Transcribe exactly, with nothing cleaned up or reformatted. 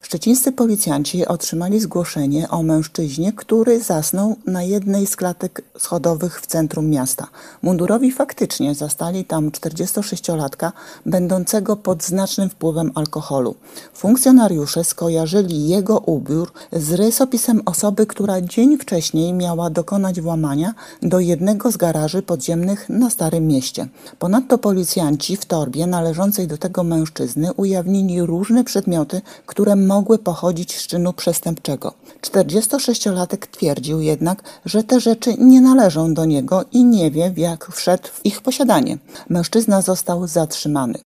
Szczecińscy policjanci otrzymali zgłoszenie o mężczyźnie, który zasnął na jednej z klatek schodowych w centrum miasta. Mundurowi faktycznie zastali tam czterdziestosześciolatka będącego pod znacznym wpływem alkoholu. Funkcjonariusze skojarzyli jego ubiór z rysopisem osoby, która dzień wcześniej miała dokonać włamania do jednego z garaży podziemnych na Starym Mieście. Ponadto policjanci w torbie należącej do tego mężczyzny ujawnili różne przedmioty, które mogły pochodzić z czynu przestępczego. czterdziestosześciolatek twierdził jednak, że te rzeczy nie należą do niego i nie wie, jak wszedł w ich posiadanie. Mężczyzna został zatrzymany.